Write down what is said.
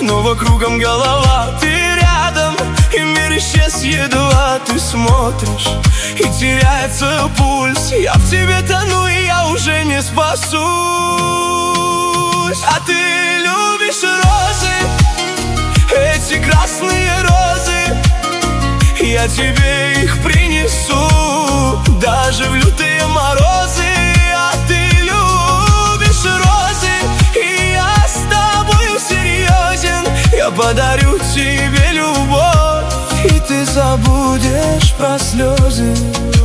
снова кругом голова. Ты рядом, и мир исчез, едва ты смотришь, и теряется пульс. Я в тебе тону, и я уже не спасусь. А ты любишь розы, эти красные розы, я тебе их принесу, даже в лютые морозы. А ты любишь розы, и я с тобою серьезен. Я подарю тебе любовь, и ты забудешь про слезы.